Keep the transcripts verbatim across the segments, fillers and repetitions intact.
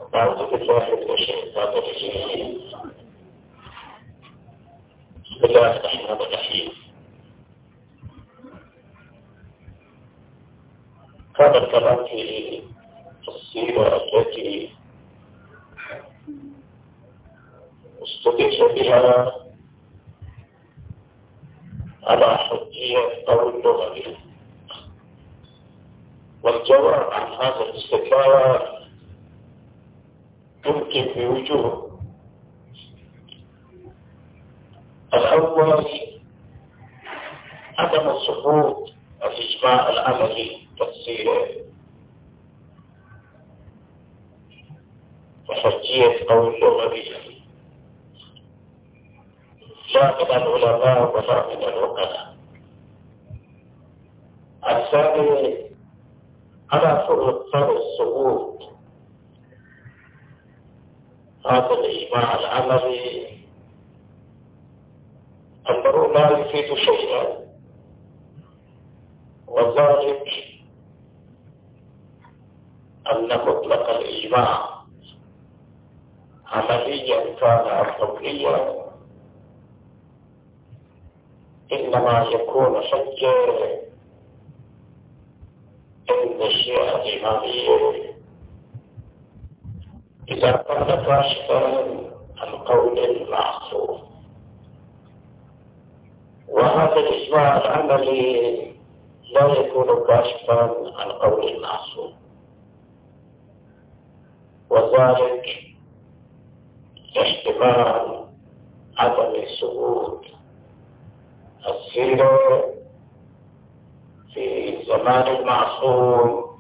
أعوذ بالله من الشيطان الرجيم. بسم الله الرحمن الرحيم. هذا الكلام في السيرة التي استدل بها على حجية قول اللغوي، والجواب عن هذا الاستدلال يمكن بوجوه. الأول عدم ثبوت الإجماع العملي تفسيره وحجية قول اللغوي لا من العلماء ولا من العقلاء. الثاني على فرض الثبوت هذا الإجماع العملي أنه لا يفيد شيئا، وذلك أن مطلق الإجماع عمليا كان أو قوليا إنما يكون حجة عند الشيعة الإمامية إذا كان كاشفا عن قول المعصوم، وهذا الإجماع العملي لا يكون كاشفا عن قول المعصوم، وذلك احتمال عدم ثبوت السيرة في زمان المعصوم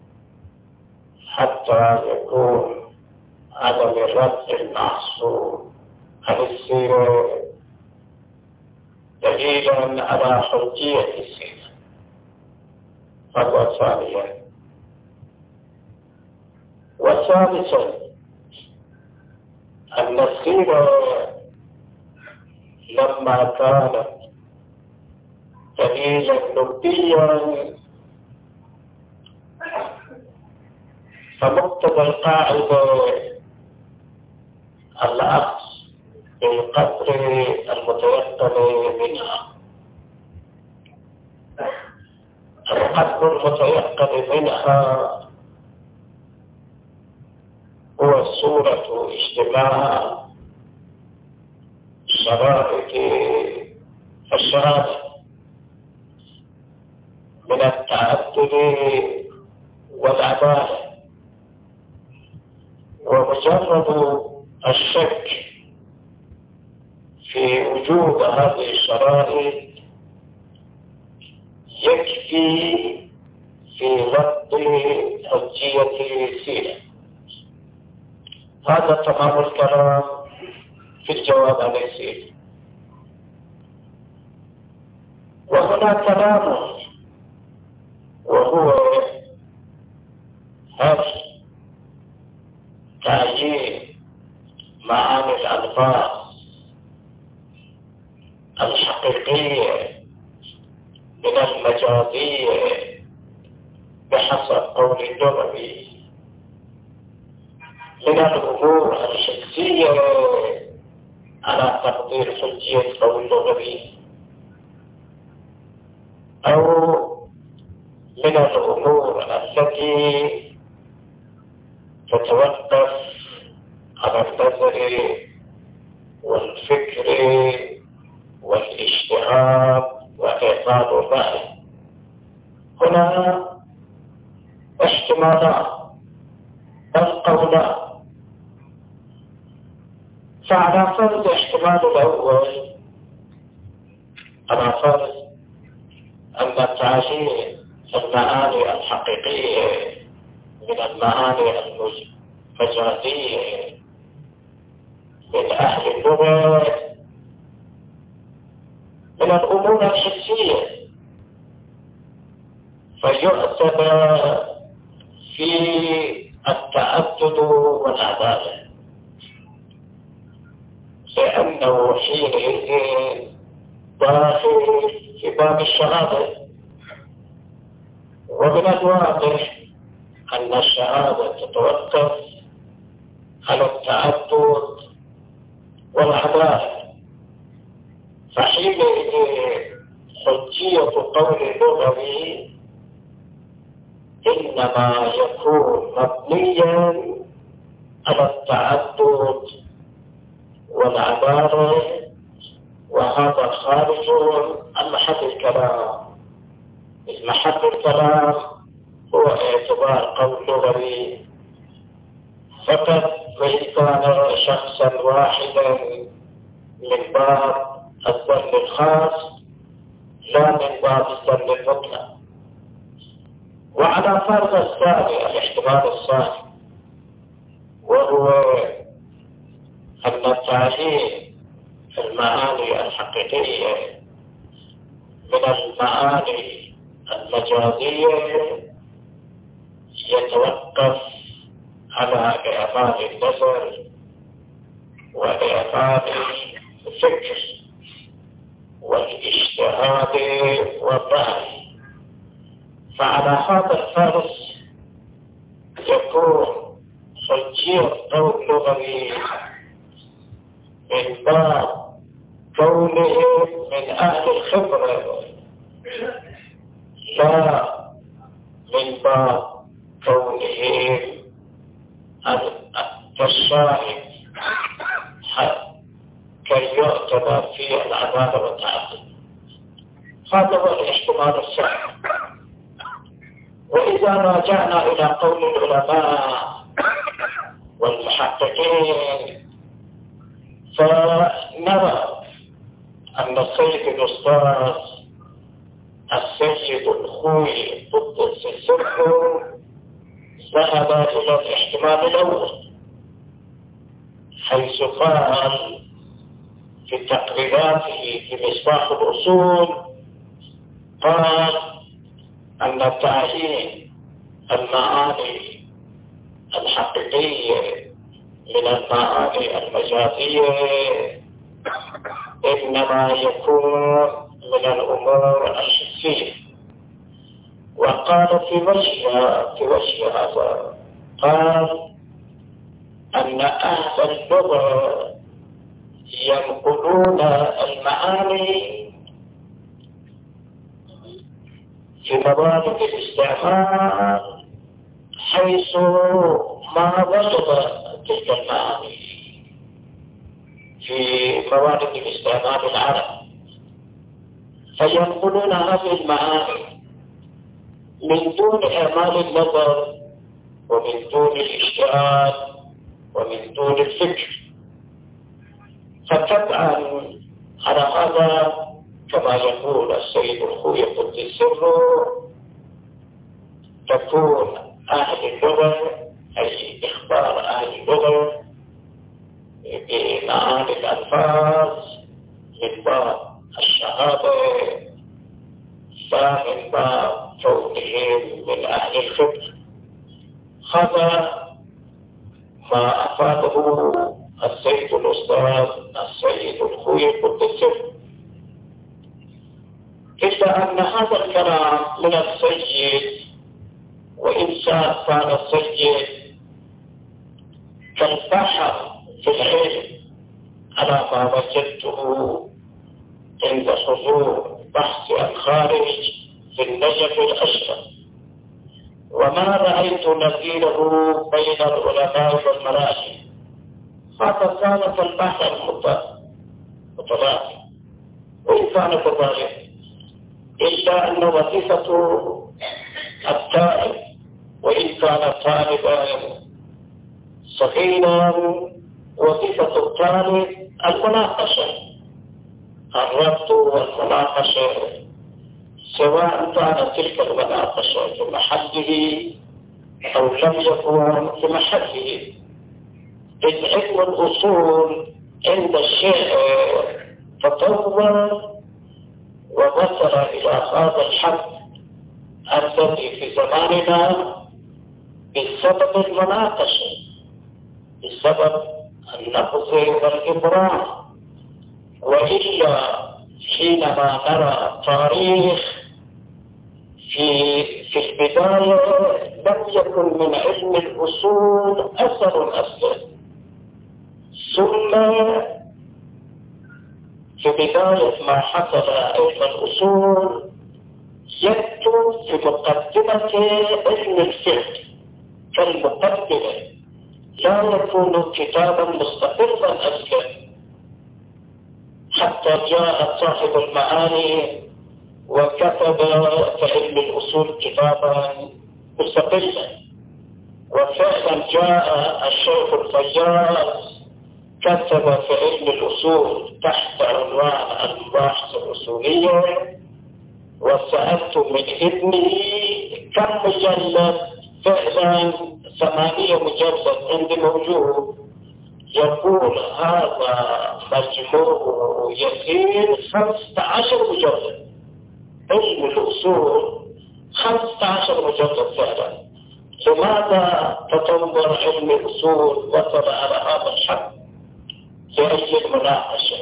حتى يكون عدم رد المعصوم عن السيرة دليلا على حجية السيرة. هذا ثانيا. وثالثا أن السيرة لما كانت دليلا لبيا فمقتضى القاعدة الأخذ بالقدر المتيقن منها. القدر المتيقن منها هو صورة اجتماع شرائط الشهادة من التعدد والعدالة، ومجرد الشك في وجود هذه الشرائط يكفي في رد حجية السيرة. هذا تمام الكلام في الجواب عن السيرة. وهنا كلام وهو هل تعيين معاني الألفاظ الحقيقية من المجازية بحسب قول اللغوي من الأمور الحسية على تقدير حجية قول اللغوي، أو من الأمور التي تتوقف على النظر والفكر والاجتهاد وإعطاء الرأي. هنا احتمالات بل قولان. فعلى فرض احتمال الأول، على فرض أن تعيين المعاني الحقيقية من المعاني المجازية من أهل اللغة من الأمور الحسية، فيعتبر في التعدد والعدالة، لأنه حينئذ داخل في باب الشهادة. ومن الواضح أن الشهادة تتوقف على التعدد والعدالة. فحينئذ حجية قول اللغوي إنما يكون مبنيا على التعدد والعدالة، وهذا خارج عن محل الكلام. محل الكلام هو اعتبار قول لغوي فقط، وإن كان شخصا واحدا من باب الظن الخاص لا من باب الظن المطلق. وعلى فرض الثاني الاحتمال الثاني، وهو أن تعيين المعاني الحقيقية من المعاني المجازية يتوقف على إعمال النظر وإعمال الفكر والاجتهاد والرأي. فعلى هذا الفرض يكون حجية قول لغوي من باب كونه من أهل الخبرة، لا من باب كونه كالشاهد كي يعتبر في العدالة والتعدد. هذا هو الاحتمال الصحيح. وإذا راجعنا إلى قول العلماء والمحققين فنرى أن السيد الأستاذ السيد الخوي قدس السر ذهب إلى الاحتمال الأول، حيث قال في تقريراته في مصباح الأصول، قال أن تعيين المعاني الحقيقية من المعاني المجازية إنما يكون من الأمور الحسية. وقال في وجه في وجه هذا قال أن أهل اللغة ينقلون المعاني في موارد الاستعمال حيث ما وجد تلك المعاني في موارد الاستعمال العربي، فينقلون هذه المعاني من دون إعمال النظر ومن دون الاجتهاد ومن دون الفكر. فطبعا على هذا كما يقول السيد الخوي قدس السر تكون أهل اللغة، أي إخبار أهل اللغة بمعاني الألفاظ من باب الشهادة لا من باب كونهم من أهل الفقه. هذا ما أفاده السيد الأستاذ السيد الخوي قدس السر. إلا أن هذا الكلام من السيد، وإن كان السيد كالبحر في العلم على ما وجدته عند حضور بحث الخارج في النجف الأشرف، وما رأيت نظيره بين العلماء والمراجع. هذا كان كالبحر متلاقي، وإن كان كذلك إلا أن وظيفة الطالب وإن كان طالبا صغيرا وظيفة الطالب المناقشة، الربط والمناقشة، سواء كانت تلك المناقشة في محله أو لم يكن في محله. إذ علم الأصول عند الشيء تطور ووصل إلى هذا الحد الذي في زماننا بسبب المناقشة، بسبب النقص والإبرام. وإلا حينما نرى التاريخ في في البداية لم يكن من علم الأصول أثر أصلا، ثم في بداية ما حصل علم الأصول يكتب في مقدمة علم الفقه كالمقدمة، لا يكون كتابا مستقلا أصلا، حتى جاء صاحب المعاني وكتب في علم الأصول كتابا مستقلا. وفعلا جاء الشيخ الفياض كتب في علم الأصول تحت عنوان المباحث الأصولية، وسألت من ابنه كم مجلد، فعلا ثمانية مجلد عندي موجود، يقول هذا مجموع يسير خمسة عشر مجلد. علم الأصول خمسة عشر مجلد فعلا. لماذا تطور علم الأصول وصل على هذا الحد لأجل المناقشة؟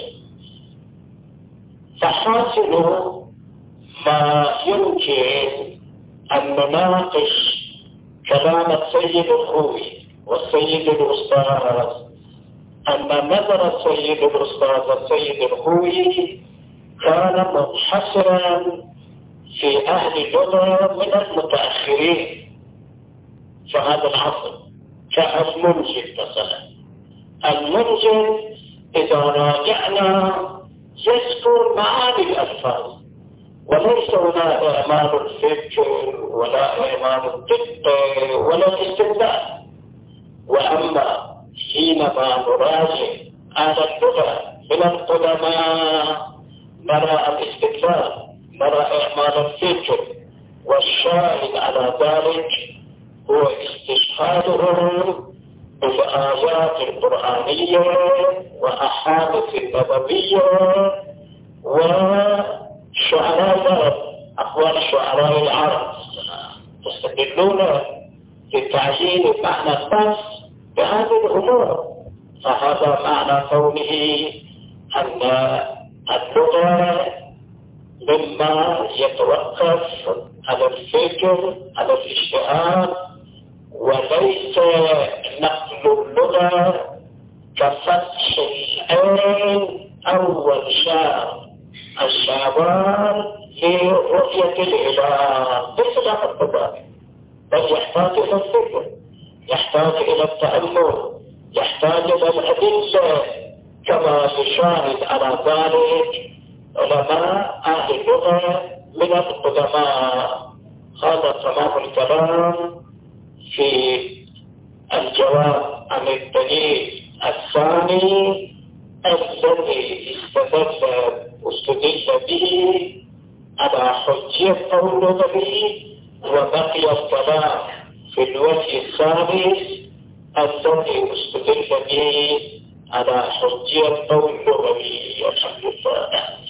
فحاصل ما يمكن أن نناقش كلام السيد الخوي والسيد الأستاذ، أن نظر السيد الأستاذ السيد الخوي كان منحصرا في أهل اللغة من المتأخرين في هذا العصر، كالمنجد مثلا. المنجد إذا راجعنا يذكر معاني الألفاظ، وليس هنا إعمال الفكر ولا إعمال الطب ولا الاستدلال. وأما حينما نراجع على اللغة من القدماء نرى الاستدلال، نرى إعمال الفكر، والشاهد على ذلك هو استشهادهم بالآيات القرآنية وأحاديث النبوية وشعراء العرب، أقوال شعراء العرب، يستدلون بتعيين معنى النص بهذه الأمور. فهذا معنى قوله أن اللغة مما يتوقف على الفكر، على الاجتهاد، وليس نقل اللغة كفتح العين أو الشعر الشعبان لرؤية الإله، ليس له القضاء، بل يحتاج إلى الفكر، يحتاج إلى التأمل، يحتاج إلى الأدلة، كما يشاهد على ذلك علماء أهل اللغة من القدماء. هذا تمام الكلام في الجواب عن الدليل الثاني الذي استدل واستدل به على حجية قوله به، وبقي الكلام في الوجه الثالث الذي استدل به على حجية قوله به. الحمد لله.